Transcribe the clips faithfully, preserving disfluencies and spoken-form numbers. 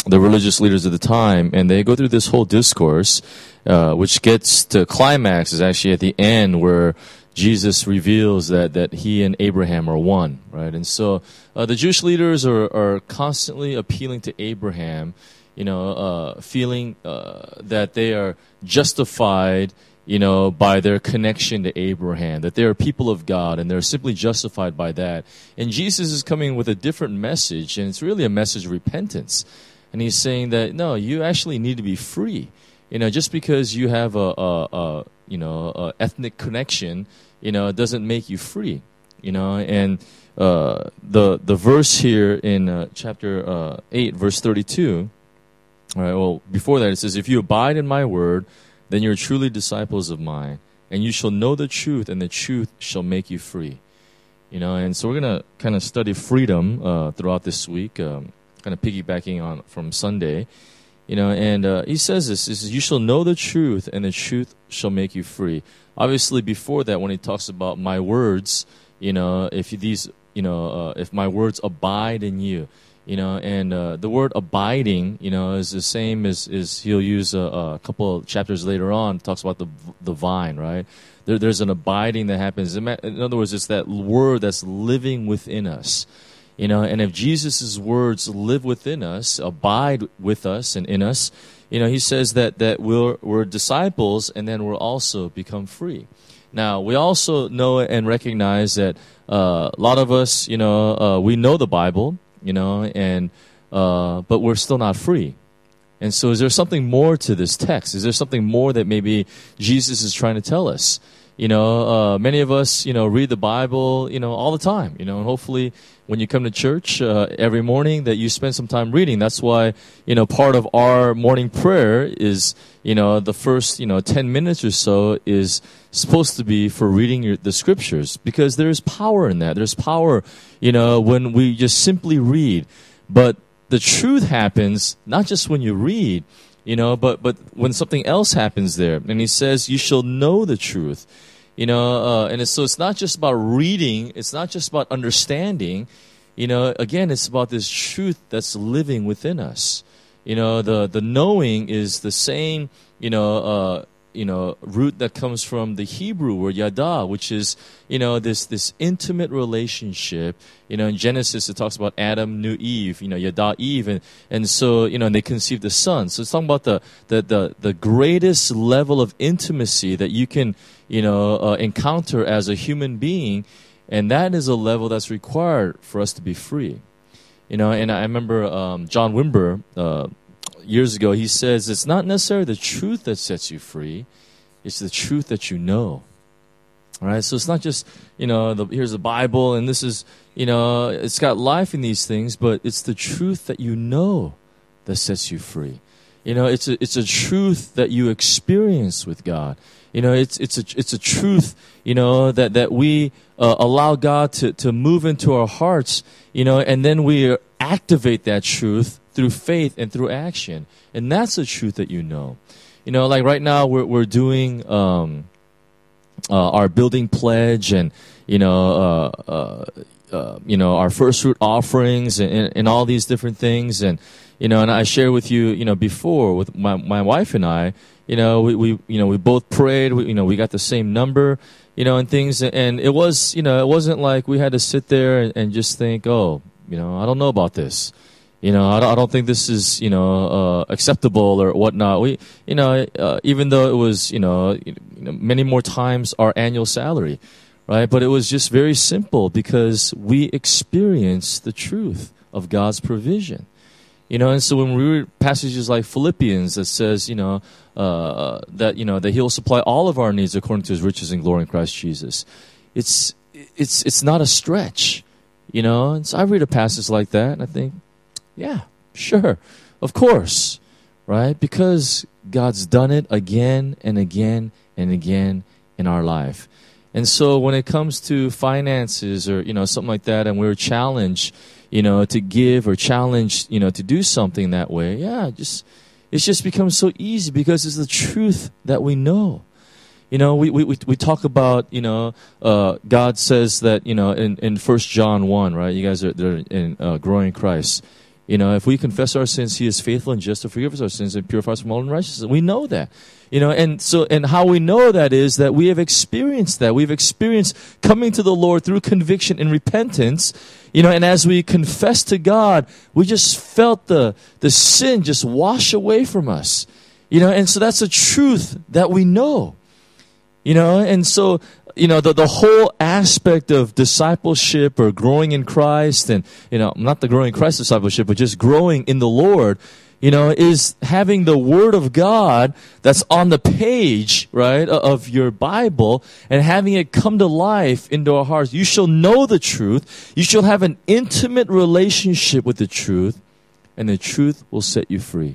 the religious leaders of the time, and they go through this whole discourse, uh, which gets to climax is actually at the end where Jesus reveals that, that he and Abraham are one, right? And so uh, the Jewish leaders are, are constantly appealing to Abraham, you know, uh, feeling uh, that they are justified, you know, by their connection to Abraham, that they are people of God, and they're simply justified by that. And Jesus is coming with a different message, and it's really a message of repentance. And he's saying that, no, you actually need to be free. You know, just because you have a, a, a you know, a ethnic connection, you know, it doesn't make you free. You know, and uh, the the verse here in uh, chapter uh, eight, verse thirty-two, all right, well, before that it says, if you abide in my word, then you're truly disciples of mine, and you shall know the truth, and the truth shall make you free. You know, and so we're going to kind of study freedom uh, throughout this week, um, kind of piggybacking on from Sunday. You know, and uh, he says this, he says, you shall know the truth, and the truth shall make you free. Obviously, before that, when he talks about my words, you know, if these, you know, uh, if my words abide in you, you know, and uh, the word abiding, you know, is the same as, as he'll use a, a couple of chapters later on, talks about the the vine, right? There, there's an abiding that happens. In other words, it's that word that's living within us. You know, and if Jesus' words live within us, abide with us and in us, you know, he says that, that we're, we're disciples, and then we'll also become free. Now, we also know and recognize that uh, a lot of us, you know, uh, we know the Bible, you know, and uh, but we're still not free. And so is there something more to this text? Is there something more that maybe Jesus is trying to tell us? You know, uh, many of us, you know, read the Bible, you know, all the time, you know, and hopefully when you come to church uh, every morning that you spend some time reading. That's why, you know, part of our morning prayer is, you know, the first, you know, ten minutes or so is supposed to be for reading your, the scriptures, because there's power in that. There's power, you know, when we just simply read. But the truth happens not just when you read, you know, but, but when something else happens there. And he says, you shall know the truth. You know, uh, and it's, so it's not just about reading. It's not just about understanding. You know, again, it's about this truth that's living within us. You know, the, the knowing is the same, you know, uh, you know, root that comes from the Hebrew word yada, which is, you know, this this intimate relationship. You know, in Genesis it talks about Adam knew Eve, you know, yada Eve, and, and so, you know, and they conceived the son. So it's talking about the the the, the greatest level of intimacy that you can, you know, uh, encounter as a human being, and that is a level that's required for us to be free. You know, and I remember um, John Wimber, uh, years ago, he says it's not necessarily the truth that sets you free, it's the truth that you know. All right, so it's not just, you know, the, here's the Bible and this is, you know, it's got life in these things, but it's the truth that you know that sets you free. You know, it's a it's a truth that you experience with God. You know, it's it's a it's a truth, you know, that that we uh, allow God to to move into our hearts, you know, and then we activate that truth through faith and through action. And that's the truth that you know. You know, like right now we're we're doing um, uh, our building pledge, and you know, uh, uh, uh, you know, our first fruit offerings, and, and, and all these different things. And you know, and I shared with you, you know, before with my my wife and I, you know, we, we you know we both prayed. We, you know, we got the same number, you know, and things. And it was, you know, it wasn't like we had to sit there and, and just think, oh, you know, I don't know about this. You know, I don't, I don't think this is, you know, uh, acceptable or whatnot. We, you know, uh, even though it was, you know, you know, many more times our annual salary, right? But it was just very simple because we experienced the truth of God's provision. You know, and so when we read passages like Philippians that says, you know, uh, that, you know, that He'll supply all of our needs according to His riches and glory in Christ Jesus, it's, it's, it's not a stretch, you know. And so I read a passage like that and I think, yeah, sure, of course, right? Because God's done it again and again and again in our life. And so when it comes to finances or, you know, something like that, and we're challenged, you know, to give or challenged, you know, to do something that way, yeah, just it's just becomes so easy because it's the truth that we know. You know, we we we talk about, you know, uh, God says that, you know, in in First John one, right? You guys are they're in uh, growing Christ. You know, if we confess our sins, He is faithful and just to forgive us our sins and purify us from all unrighteousness. We know that. You know, and so, and how we know that is that we have experienced that. We've experienced coming to the Lord through conviction and repentance. You know, and as we confess to God, we just felt the, the sin just wash away from us. You know, and so that's a truth that we know. You know, and so, you know, the, the whole aspect of discipleship or growing in Christ and, you know, not the growing in Christ discipleship, but just growing in the Lord, you know, is having the Word of God that's on the page, right, of your Bible and having it come to life into our hearts. You shall know the truth. You shall have an intimate relationship with the truth, and the truth will set you free.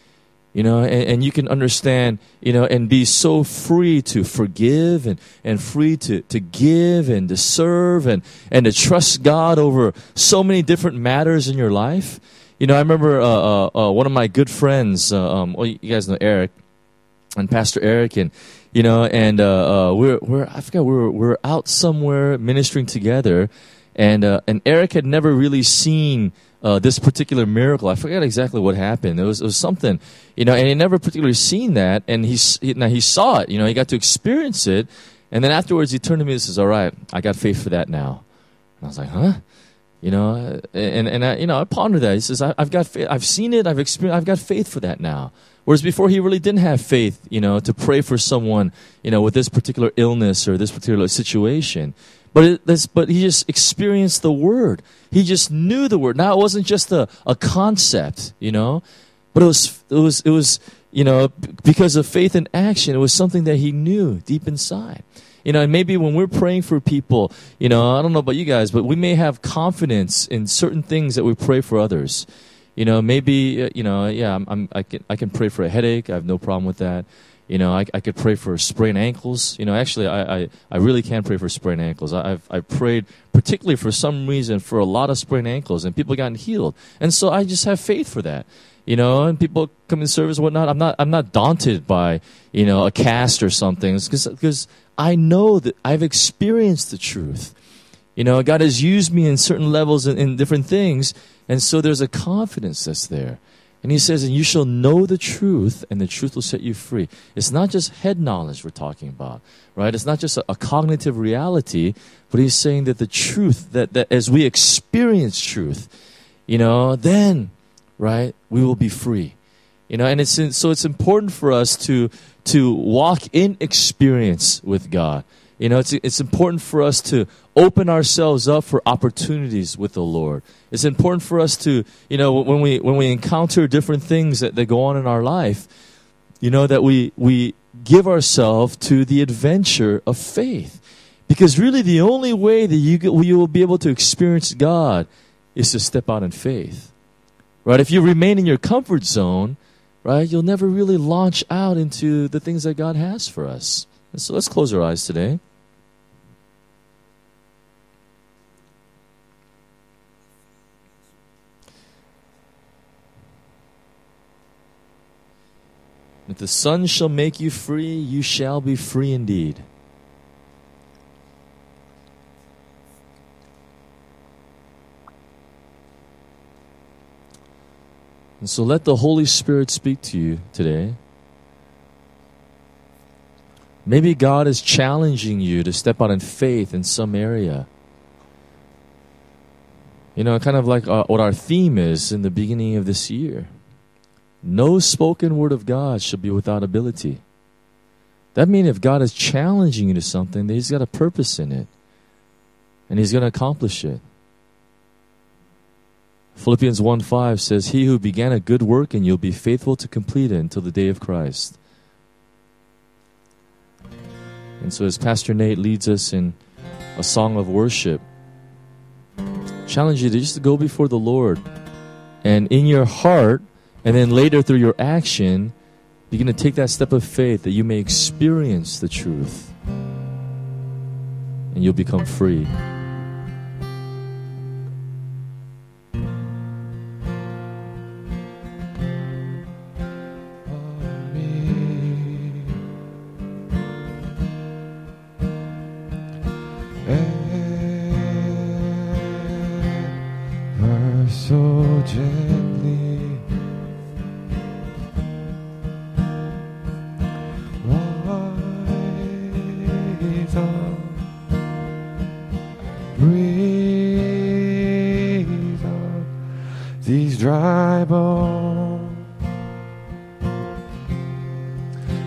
You know, and, and you can understand, you know, and be so free to forgive and, and free to, to give and to serve and, and to trust God over so many different matters in your life. You know, I remember uh, uh, uh, one of my good friends, uh, um, well, you guys know Eric, and Pastor Eric, and, you know, and uh, uh, we're, we're, I forgot, we we're, we're out somewhere ministering together, and, uh, and Eric had never really seen Uh, this particular miracle. I forget exactly what happened. It was, it was something, you know, and he never particularly seen that. And he, he, now he saw it, you know, he got to experience it. And then afterwards he turned to me and says, all right, I got faith for that now. And I was like, huh? You know, and, and I, you know, I pondered that. He says, I, I've got faith. I've seen it. I've experienced, I've got faith for that now. Whereas before he really didn't have faith, you know, to pray for someone, you know, with this particular illness or this particular situation. But it, this, but he just experienced the Word. He just knew the Word. Now it wasn't just a, a concept, you know, but it was it was it was you know because of faith and action. It was something that he knew deep inside, you know. And maybe when we're praying for people, you know, I don't know about you guys, but we may have confidence in certain things that we pray for others. You know, maybe you know, yeah, I'm, I'm I can I can pray for a headache. I have no problem with that. You know, I, I could pray for sprained ankles. You know, actually, I, I, I really can pray for sprained ankles. I, I've I prayed particularly for some reason for a lot of sprained ankles, and people gotten healed. And so I just have faith for that. You know, and people come in service and whatnot. I'm not I'm not daunted by, you know, a cast or something, because because I know that I've experienced the truth. You know, God has used me in certain levels in, in different things, and so there's a confidence that's there. And he says, and you shall know the truth, and the truth will set you free. It's not just head knowledge we're talking about, right? It's not just a, a cognitive reality, but he's saying that the truth, that, that as we experience truth, you know, then, right, we will be free. You know, and it's in, so it's important for us to to walk in experience with God. You know, it's it's important for us to open ourselves up for opportunities with the Lord. It's important for us to, you know, when we when we encounter different things that, that go on in our life, you know, that we we give ourselves to the adventure of faith. Because really the only way that you, get, you will be able to experience God is to step out in faith. Right? If you remain in your comfort zone, right, you'll never really launch out into the things that God has for us. And so let's close our eyes today. If the Son shall make you free, you shall be free indeed. And so let the Holy Spirit speak to you today. Maybe God is challenging you to step out in faith in some area. You know, kind of like our, what our theme is in the beginning of this year. No spoken word of God shall be without ability. That means if God is challenging you to something, that He's got a purpose in it. And He's going to accomplish it. Philippians one five says, He who began a good work in you will be faithful to complete it until the day of Christ. And so as Pastor Nate leads us in a song of worship, challenge you to just to go before the Lord. And in your heart, and then later through your action, begin to take that step of faith that you may experience the truth. And you'll become free. So gentle.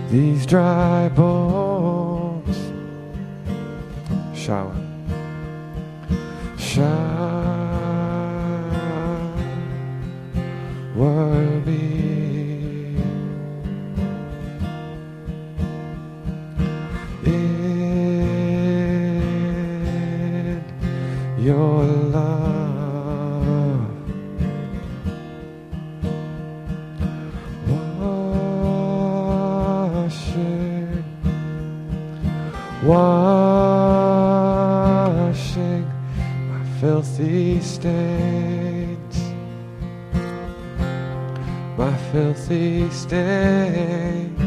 these dry bones. Shower. Shower me. In your love, washing, washing my filthy stains, my filthy stains,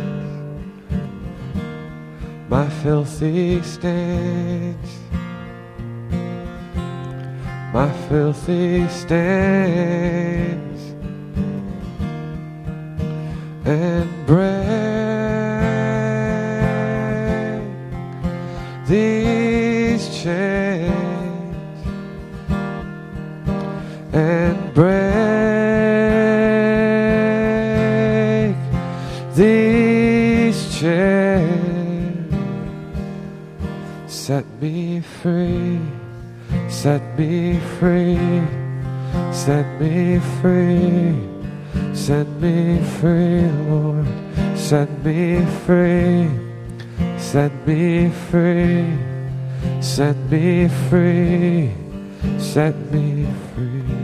my filthy stains, my filthy stains, and break these chains, and break these chains. Set me free, set me free, set me free, set me free, Lord. Set me free, set me free, set me free, set me free.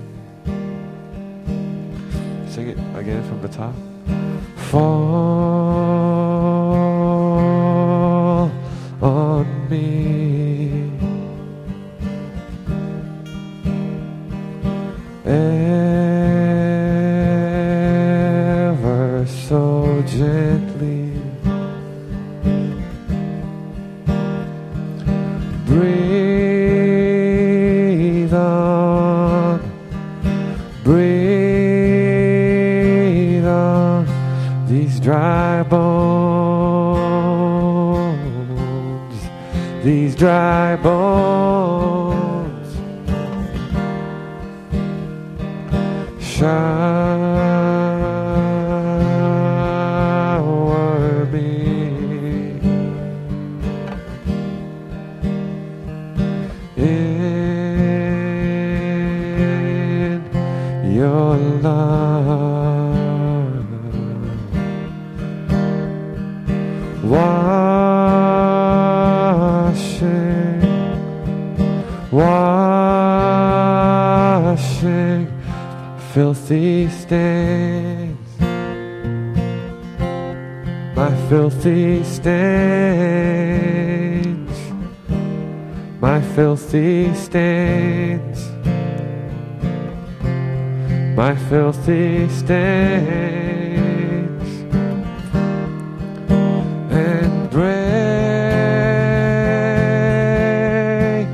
Sing it again from the top. Fall on me, ever so gently. Breathe on, breathe on these dry bones, these dry bones. Shower me in your love, washing, washing filthy stains, my filthy stains, my filthy stains, my filthy stains, and break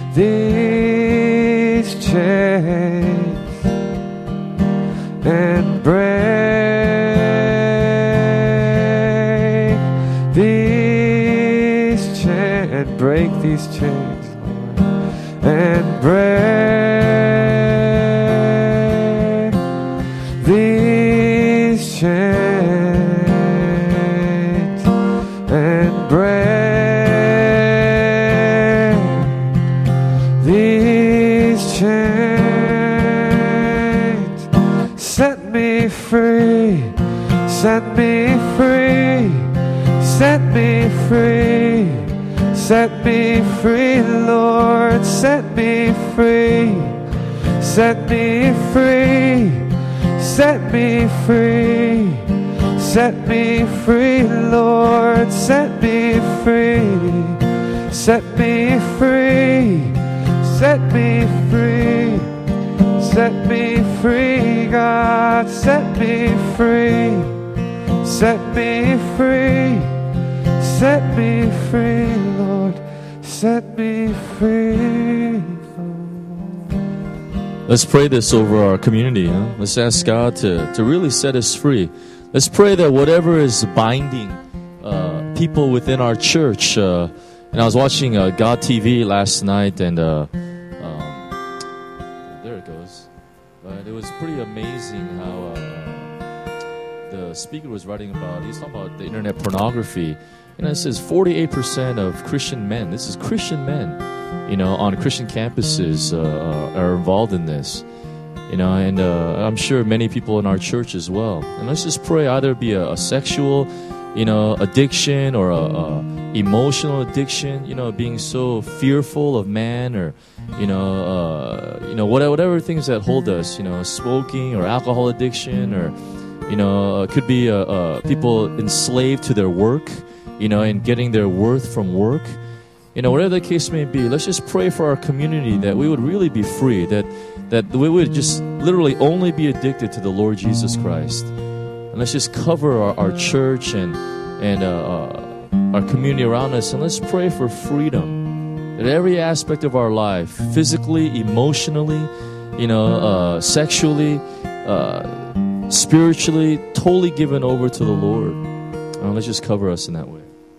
these chains, and break these chains, and break these chains, Lord, and break these chains, and break these chains. Set me free, set me free, set me free, set me free, Lord, set me free, set me free, set me free, set me free, Lord, set me free, set me free, set me free, set me free, God, set me free, set me free, set me free, Lord, set me free. Let's pray this over our community. Huh? Let's ask God to, to really set us free. Let's pray that whatever is binding uh, people within our church. Uh, and I was watching uh, God T V last night, and uh, um, there it goes. But it was pretty amazing how uh, the the speaker was writing about, he was talking about the internet pornography. You know, it says forty-eight percent of Christian men, this is Christian men, you know, on Christian campuses uh, are involved in this. You know, and uh, I'm sure many people in our church as well. And let's just pray either be a, a sexual, you know, addiction or a, a emotional addiction, you know, being so fearful of man or, you know, uh, you know, whatever, whatever things that hold us, you know, smoking or alcohol addiction or, you know, uh, could be uh, uh, people enslaved to their work, you know, and getting their worth from work. You know, whatever the case may be, let's just pray for our community that we would really be free, that that we would just literally only be addicted to the Lord Jesus Christ. And let's just cover our, our church and and uh, uh, our community around us, and let's pray for freedom. That every aspect of our life, physically, emotionally, you know, uh, sexually, uh, spiritually, totally given over to the Lord. And let's just cover us in that way.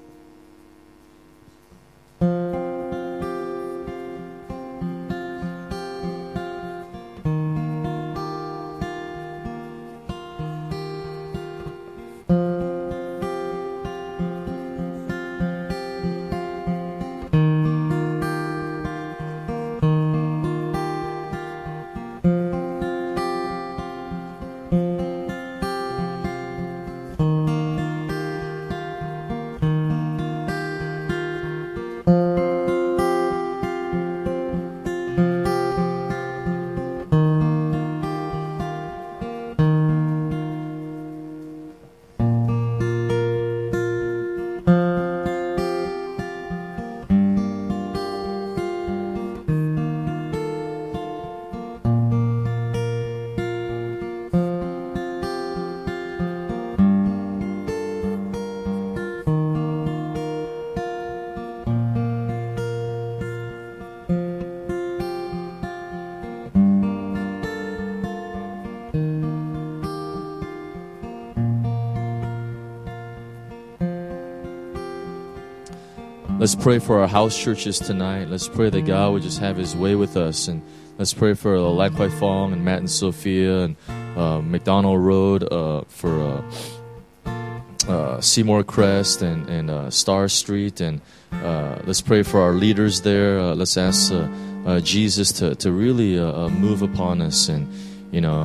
Let's pray for our house churches tonight. Let's pray that God would just have His way with us. And let's pray for uh, Lai Kwai Fong and Matt and Sophia and uh, McDonald Road, uh, for uh, uh, Seymour Crest and, and uh, Star Street. And uh, let's pray for our leaders there. Uh, let's ask uh, uh, Jesus to, to really uh, move upon us. And, you know,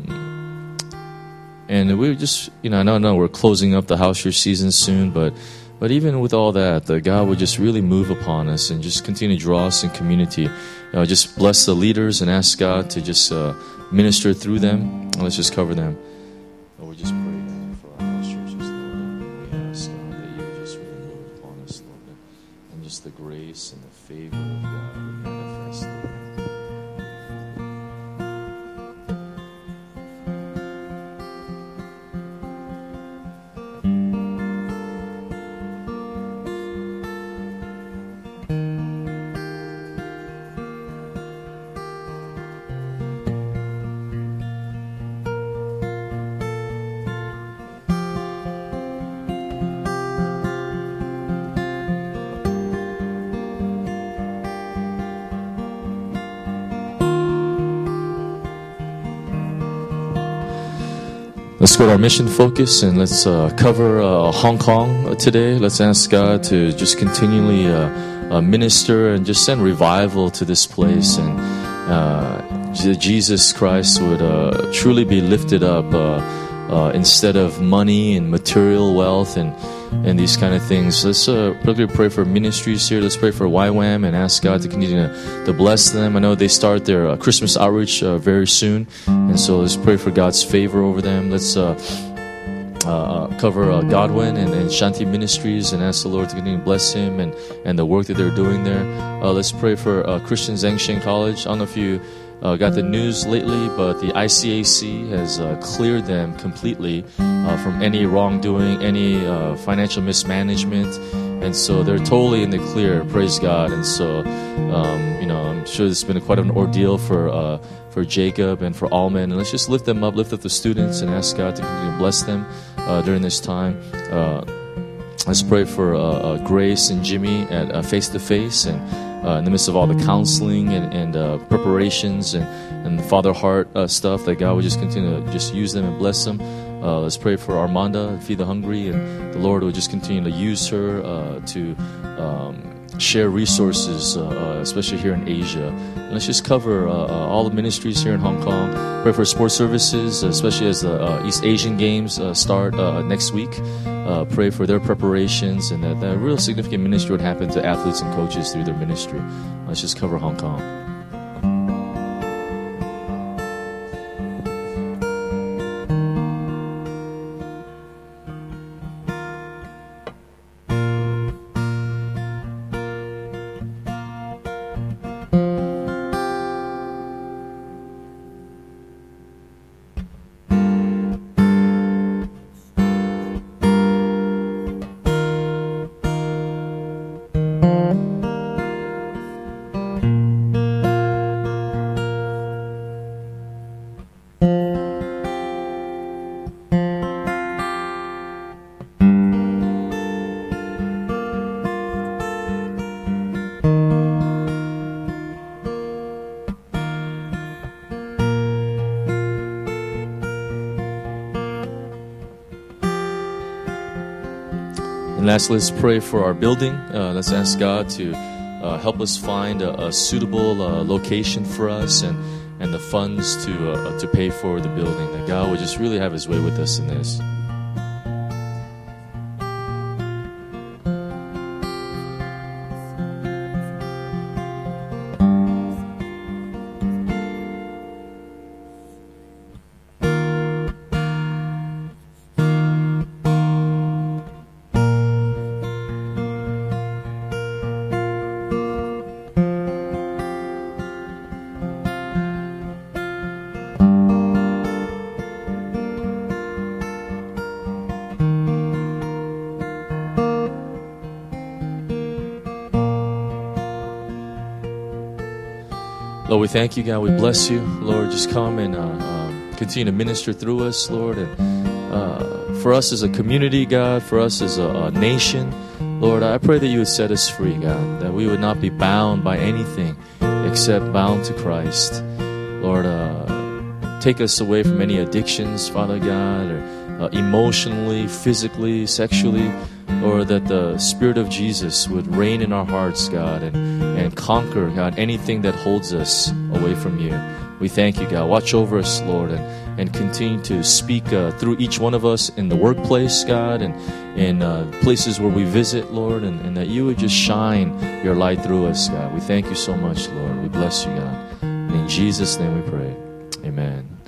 um, and we just, you know, I know, I know we're closing up the house church season soon, but But even with all that, that God would just really move upon us and just continue to draw us in community. You know, just bless the leaders and ask God to just uh, minister through them. And let's just cover them. Lord, we just pray God for our house churches, Lord. And we ask God that you would just really move upon us, Lord. And just the grace and the favor of God would manifest, Lord. Let's go to our mission focus and let's uh, cover uh, Hong Kong today. Let's ask God to just continually uh, uh, minister and just send revival to this place, and uh, Jesus Christ would uh, truly be lifted up uh, uh, instead of money and material wealth and and these kind of things. Let's uh, particularly pray for ministries here. Let's pray for Y WAM and ask God to continue to, to bless them. I know they start their uh, Christmas outreach uh, very soon, and so let's pray for God's favor over them. Let's uh, uh, cover uh, Godwin and, and Shanti Ministries and ask the Lord to continue to bless him and, and the work that they're doing there. Uh, let's pray for uh, Christian Zhengsheng College. I don't know if you Uh, got the news lately, but the I C A C has uh, cleared them completely uh, from any wrongdoing, any uh, financial mismanagement, and so they're totally in the clear. Praise God! And so, um, you know, I'm sure this has been quite an ordeal for uh, for Jacob and for Alman. And let's just lift them up, lift up the students, and ask God to continue to bless them uh, during this time. Uh, let's pray for uh, uh, Grace and Jimmy at uh, Face to Face, and Uh, in the midst of all the counseling and, and uh, preparations and, and the Father Heart uh, stuff, that God would just continue to just use them and bless them. Uh, let's pray for Armanda, Feed the Hungry, and the Lord will just continue to use her uh, to um, share resources, uh, uh, especially here in Asia. And let's just cover uh, uh, all the ministries here in Hong Kong. Pray for sports services, especially as the uh, East Asian Games uh, start uh, next week. Uh, pray for their preparations and that, that real significant ministry would happen to athletes and coaches through their ministry. Let's just cover Hong Kong. And lastly, let's pray for our building. Uh, let's ask God to uh, help us find a, a suitable uh, location for us and, and the funds to uh, to pay for the building. That God would just really have His way with us in this. Lord, we thank you, God. We bless you. Lord, just come and uh, um, continue to minister through us, Lord. And uh, for us as a community, God, for us as a, a nation, Lord, I pray that you would set us free, God, that we would not be bound by anything except bound to Christ. Lord, uh, take us away from any addictions, Father God, or uh, emotionally, physically, sexually, or that the Spirit of Jesus would reign in our hearts, God, and, and conquer, God, anything that holds us away from you. We thank you, God. Watch over us, Lord, and, and continue to speak uh, through each one of us in the workplace, God, and in uh, places where we visit, Lord, and, and that you would just shine your light through us, God. We thank you so much, Lord. We bless you, God. And in Jesus' name we pray. Amen.